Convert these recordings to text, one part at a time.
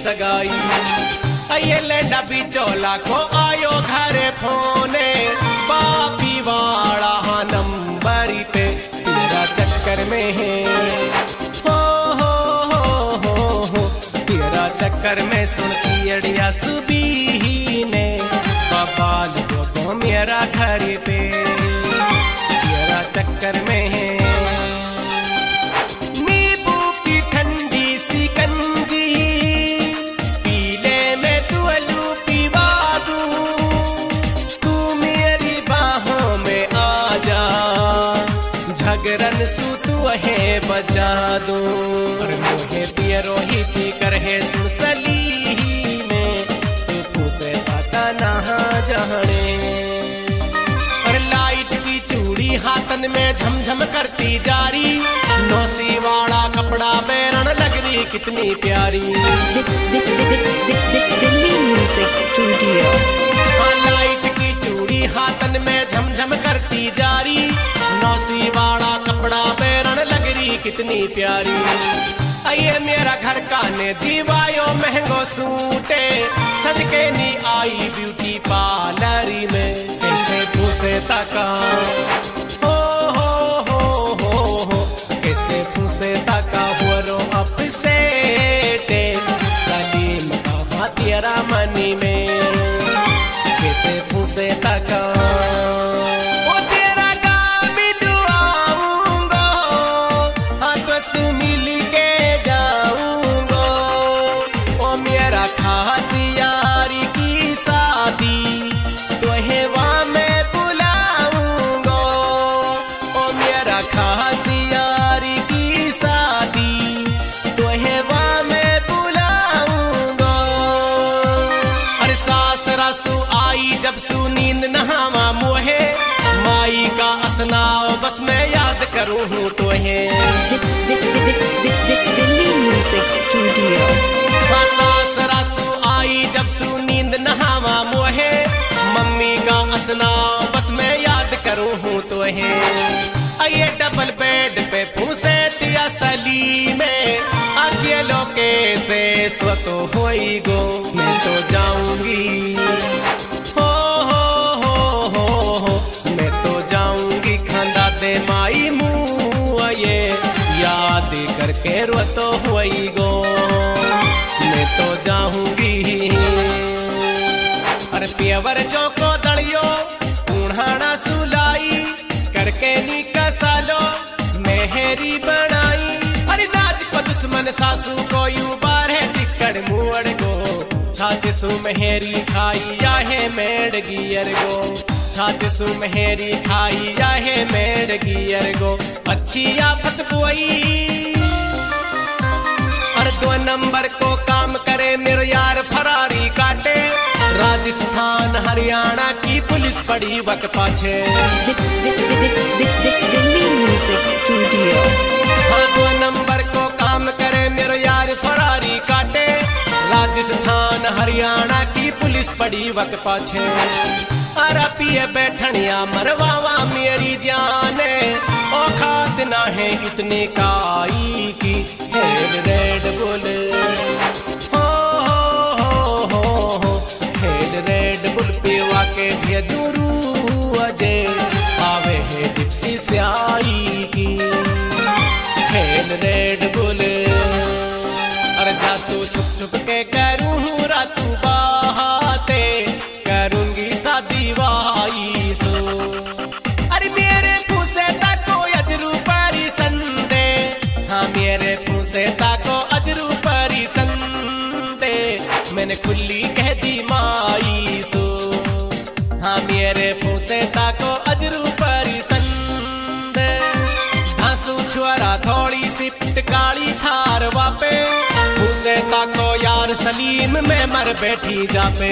सगाई। ये लेंडा बिचौला को आयो घरे फोने, बापी वाला नंबर पे तेरा चक्कर में है। हो तेरा चक्कर में सुनती अड़िया सुबी ने, बबाल लोगों मेरा घर पे तेरा चक्कर में है। झगरन सूतु है बजा दो, और मोहे पियरो ही थी कर है सुनसली में, तू से पता नहा जाने। और लाइट की चूड़ी हाथन में झमझम करती जारी, नौसी वाला कपड़ा बैरन लग रही कितनी प्यारी। Delhi music studio. लाइट की चूड़ी हाथन में झमझम करती जारी, नौसी वाला कपड़ा बैरन लग रही कितनी प्यारी। ये मेरा घर का ने दीवायो महंगो सूटे, सज के नी आई ब्यूटी पार्लर में, कैसे फूसे तका हो कैसे फूसे तका हुरो अपसेटे, सलीम का तेरा मनी में कैसे फूसे तका। जब सू नींद नहावा मोहे, माई का असनाओ बस मैं याद करूं हूँ तो है। Delhi music studio. सरासू आई जब सू नींद नहावा मोहे, मम्मी का असनाओ बस मैं याद करूं हूँ तो है। ये डबल बेड पे फूसे तिया सली में, अकेलो कैसे स्वतो होई गो, मैं तो जाऊंगी मैं तो जाऊंगी खंदा दे माई मुँह, ये याद करके रोतो हुई गो, मैं तो जाऊंगी। अरे पियवर जो को दड़ियो उन्हाना सुलाई, करके नी कसालो मेहरी बनाई। अरे नाच को दुश्मन सासू को यूं बारह टिकड़ मुअड़ गो, छाछ सु मेहरी खाई या है मेड गियर गो, छाछ सु मेहरी खाई या है मेड गियर गो, अच्छी आफत बुआई। और 2 नंबर को काम करे मेरे यार फरारी काटे, राजस्थान हरियाणा की पुलिस पड़ी वक पाछे। Delhi music studio. 2 नंबर को काम करे मेरे यार फरारी काटे, राजस्थान हरियाणा की पुलिस पड़ी वक पाछे। अरे पिए बैठनिया मरवावा मेरी जाने, ओ खात ना है इतनी काई की, हेड रेड बुल हो हेड रेड बुल पीवा के भेजूरू अजे, आवे है जिप्सी स्याई की, हेड रेड बुल। अरे जासू छुप छुप के करूँ रातू बाते, करूंगी शादी वाई सो। अरे मेरे फूसे ताको अजरू परी संदे, हाँ मेरे फूसे ताको अजरू परी संदे, मैंने खुली कह दी माई सो, हाँ मेरे फूसे ताको अजरू परी संदे। धांसू छुआरा थोड़ी सी काली थार वापे, फूसे ताको यार सलीम में मर बैठी जापे।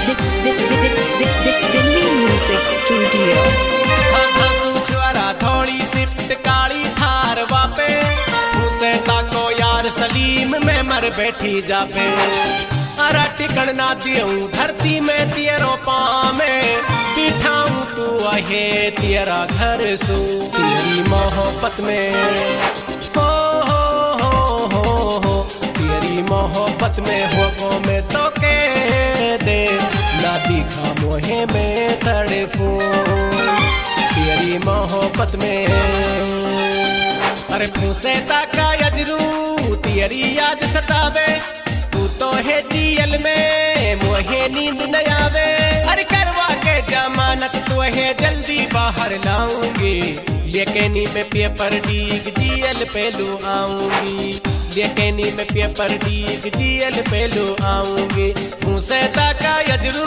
Delhi music studio. छुआरा थोड़ी सिफ्ट काली थार वापे, फूसे ताको यार सलीम में मर बैठी जापे। अरा टिकण ना दियऊं धरती में तेरो पामे, बिठाऊं तू आहे तेरा घर सू, तेरी मोहब्बत में हो तेरी तेरी मोहब्बत में हो को मैं तो के दे ना दिखा मोहे में तड़फूं तेरी मोहब्बत में। अरे फूसे ताका यजरू तेरी याद सतावे तू तो है जेल में मोहे नींद न आवे। अरे करवा के जमानत तो है जल्दी बाहर लाऊंगी लेकिन मैं पेपर डीग जेल पे लू आऊंगी लेकिन मैं पेपर डीग जेल पे लू आऊंगी फूसे ताका यजरू।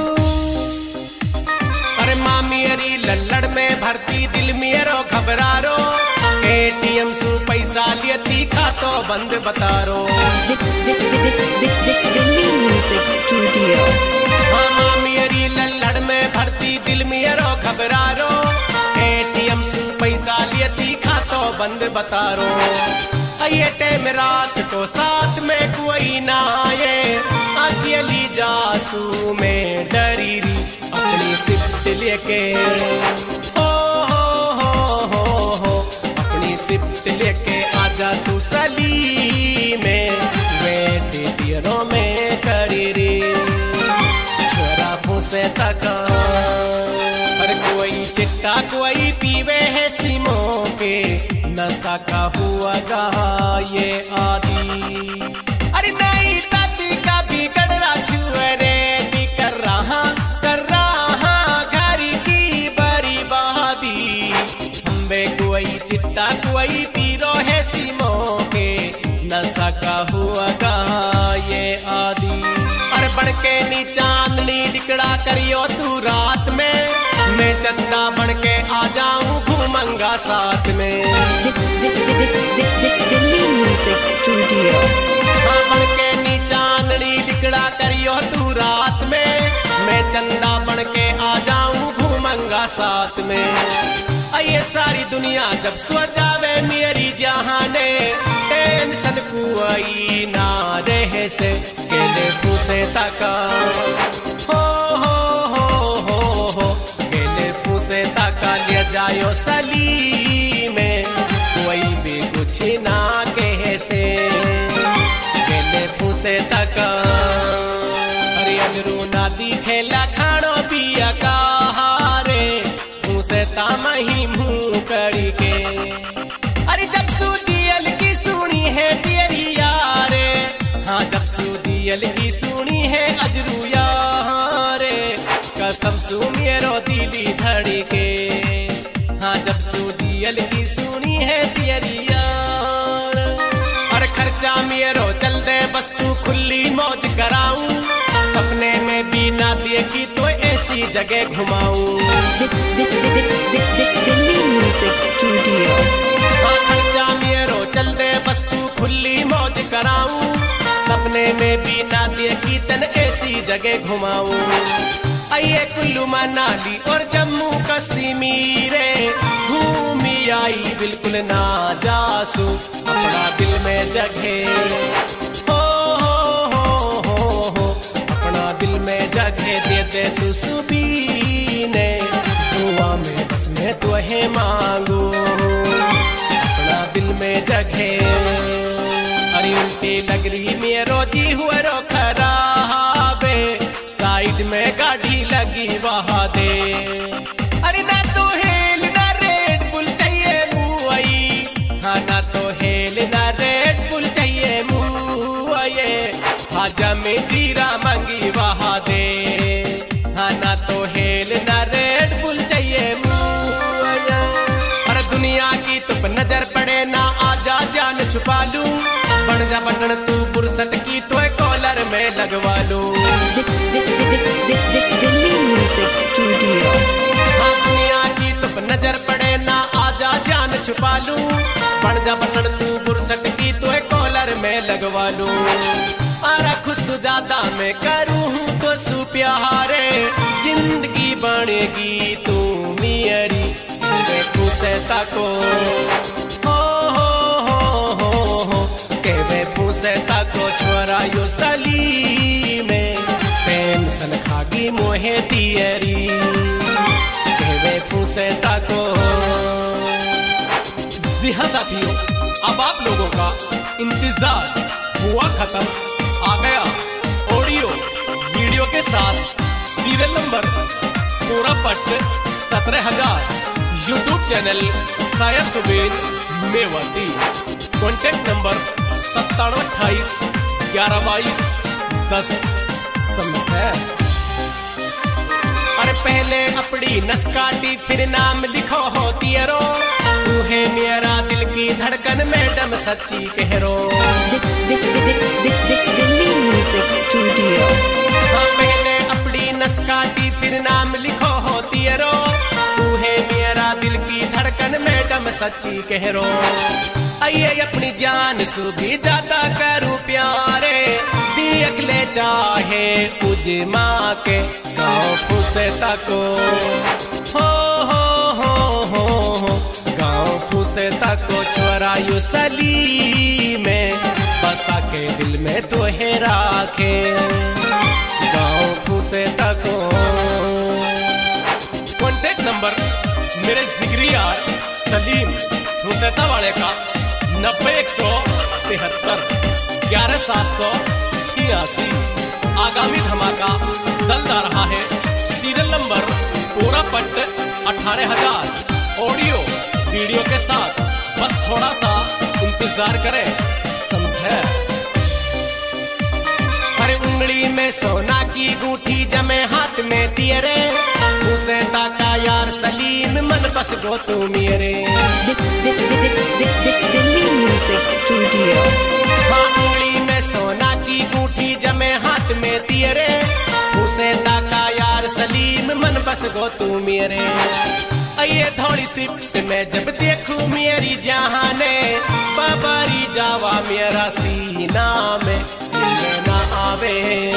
अरे मामी अरी लल्लड़ में भरती दिल मेरो घबरारो एटीएम से पैसा लियती खातो बंद बतारो। Delhi music studio. हाँ मामी अरी लल्लड़ में भरती दिल मेरो घबरारो एटीएम से पैसा लियती खातो बंद बतारो। ये टाइम रात को साथ में कोई ना आए अकेली जासू में डरी री अपनी शिफ्ट लेके हो अपनी शिफ्ट लेके आजा तू सली में वेट तेरों में करी रे छोरा फूसे तका। पर कोई चिट्टा कोई पीवे है सिमो के नशा का हुआ गा ये आदि। अरे नहीं ताती का भी गड़रा छुए रे कर रहा घर की बड़ी बहादी हम्बे कोई चिट्टा कोई पीरो है सिमो के नशा का हुआ गा ये आदि। अरे बढ़ के नी चांदनी दिकड़ा करियो तू रात में मैं चंदा बन के आ जाऊं घूमंगा साथ में। Delhi music studio. हाँ बढ़ के नी चांदनी दिकड़ा करियो तू रात में मैं चंदा बन के आ जाऊं घूमंगा साथ में। ये सारी दुनिया जब सो जावे मेरी जहाने टेंशन कोई ना रहे से केले फूसे तका हो केले फूसे तका ले जायो सली में कोई भी कुछ ना कहे से केले फूसे तका। अरे अजरू ना दिखेला खानो पिया का हारे फूसे तामा ही मुंह करी के। अरे जब सूदियल की सुनी है तेरी यारे हाँ जब सूदियल की सुनी है अजरू यारे कसम सू मेरो दिली धड़ी के। हाँ जब सूदियल की सुनी है तेरी यार। अरे खर्चा मेरो चल दे बस तू खुली मौज कराऊं सपने में भी ना देखी तो ऐसी जगह घुमाऊं। Delhi music studio. हाँ खर्चा मेरो चल दे बस तू खुली मौज कराऊं सपने में भी ना देखी तन ऐसी जगह घुमाऊं। आइए कुल्लू मनाली और जम्मू कश्मीर घूमी आई बिल्कुल ना जासू अपना दिल में जगह हो अपना दिल में जगह दे दे तू सुबीने दुआ में बस मैं तुहे मांगू अपना दिल में जगह। अरे उल्टी लग रही मेरो जी हुआ रो खराबे साइड में गाड़ी लगी वहा दे। अरे ना तो हेल ना रेड बुल चाहिए मुआई हाँ ना तो हेल ना रेड बुल चाहिए मुआये हाजा में जीरा मंगी वहा दे हाँ ना तो हेल ना रेड बुल चाहिए मुआये। अरे दुनिया की तुप नजर पड़े ना आजा जान छुपा लूं बन जा बनन तू बुरसट की तो कॉलर में लगवा लूं। Delhi music studio. हाँ दुनिया की तुप नजर पड़े ना आजा जान छुपा लूं बन जा बनन तू बुरसट की तो कॉलर में लगवा लूं। अरे खुश ज्यादा मैं करूं तो सु प्यारे जिंदगी बनेगी तू मेरी खुशे तको हो के वे फूसे तको छोरा यो सली में टेंशन खागी मोहे तियरी के वे फूसे तको। जी हाँ साथियों अब आप लोगों का इंतजार हुआ खत्म, आ गया ऑडियो वीडियो के साथ सीरियल नंबर पूरा पट 17,000। यूट्यूब चैनल शायर सुबेद मेवाती। Contact number 9728 1122 10। समझे? अरे पहले अपनी नस काटी फिर नाम लिखो हो तियरो, तू है मेरा दिल की धड़कन मैडम सच्ची कहरो। Delhi music studio. हाँ पहले अपनी नस काटी फिर नाम लिखो हो तियरो, तू है मेरा दिल की धड़कन मैडम सच्ची कहरो। आइए अपनी जान सु भी ज्यादा करूं प्यारे, दियक ले चाहे उजमा के गाँव फुसे तको। हो गाँव फुसे तको छोरा यू सली में बसा के दिल में तो है राखे। गाँव फुसे तको। कॉन्टेक्ट नंबर मेरे जिगरी यार सलीम फुसेता वाले का 90-173 11-786। आगामी धमाका चल रहा है। सीरियल नंबर पूरा पट 18,000 ऑडियो वीडियो के साथ। बस थोड़ा सा इंतजार करें। समझे? हर उंगली में सोना की गूठी जमे हाथ में तियरे, उसे ताका यार सलीम मन बस गो तू मेरे। Delhi music studio. हाँ उंगली में सोना की गूठी जमे हाथ में तियरे, उसे ताका यार सलीम मन बस गो तू मेरे। आइए थोड़ी शिफ्ट में जब देखूं मेरी जहाने, बाबारी जावा मेरा सीना में मिलने ना आवे।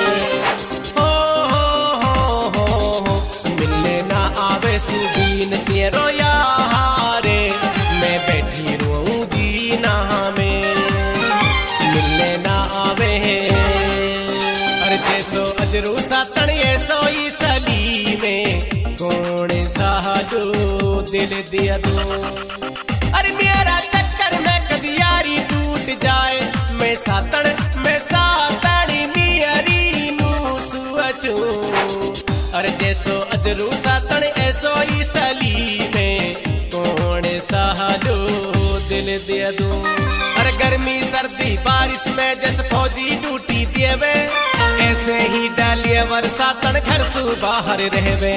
हो मिलने ना आवे सुदीन तेरो यारे, मैं बैठी रोऊं जीना में मिलने ना आवे। अरे जैसो अजरू सा तणिए सोई सली में कौन सा दो दिल दिया दो। अरे मेरा चक्कर में कदी यारी टूट जाए, मैं सातड़ी मियरी नू सुअचू। अरे जैसो अजरू सातण ऐसो ही सली में कौन सा दो दिल दिया दो। अरे गर्मी सर्दी बारिश में जैसे फौजी ड्यूटी देवे, ऐसे ही डालिए बरसातन घर से बाहर रहवे।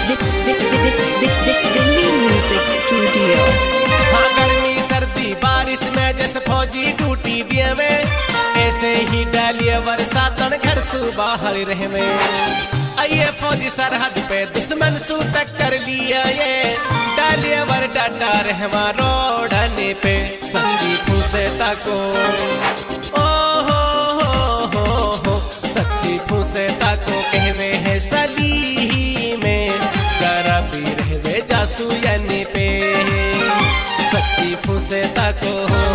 Delhi music studio. हाँ गर्मी सर्दी बारिश में जैसे फौजी ड्यूटी देवे, ऐसे ही डालिए बरसातन घर से बाहर रहवे। आइए फौजी सरहद पे दुश्मन सु टक्कर लिया ये, डालिए वर डाटा रहवा रोडने पे सच्ची फूसे तको। सच्ची फूसे तको कहवे है सली में, गरबी रहवे जासू यानी पे सच्ची फूसे तको।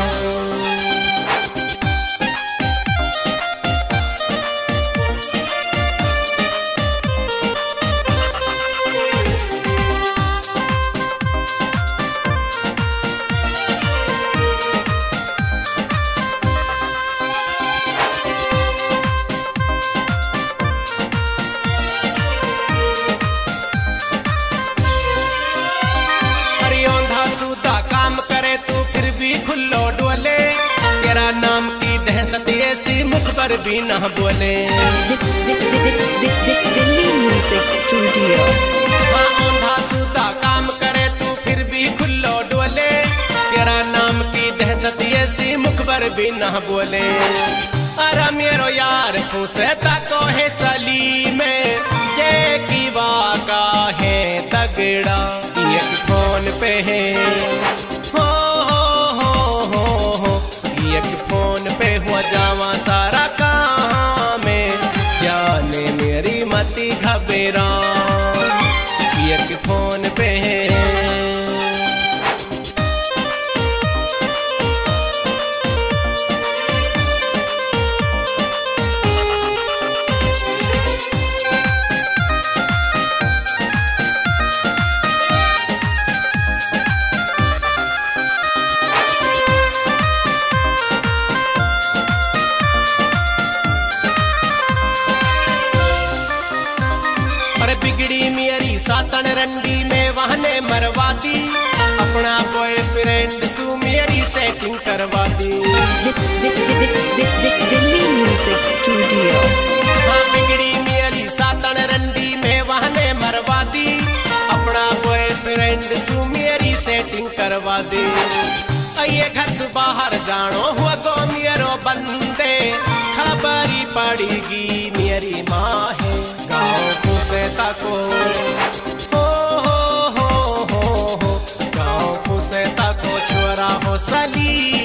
खुल्लो डोले तेरा नाम की दहशत ऐसी मुख पर भी ना बोले। Delhi music studio. हाँ औंधा सूता काम करे तू फिर भी खुल्लो डोले, तेरा नाम की दहशत ऐसी मुख पर भी ना बोले। अरे मेरो यार फूसे तको है सली में, जय की वाका है तगड़ा एक फोन पे है। एक फोन पे हुआ जावा सारा काम में, जाने मेरी मती घबरा एक फोन पे है। सातन रंडी में वहने मरवा दी, अपना बॉयफ्रेंड सु मेरी सेटिंग करवा दी। Delhi music studio. हाँ बिगड़ी मेरी सातन रंडी में वहने मरवा दी, अपना बॉयफ्रेंड सु मेरी सेटिंग करवा दी। ये घर से बाहर जानो हुआ तो मेरो बंदे, खबरी पड़ेगी मेरी माँ है गाँव फुसेता को। हो गाँव फुसेता को छोरा हो सली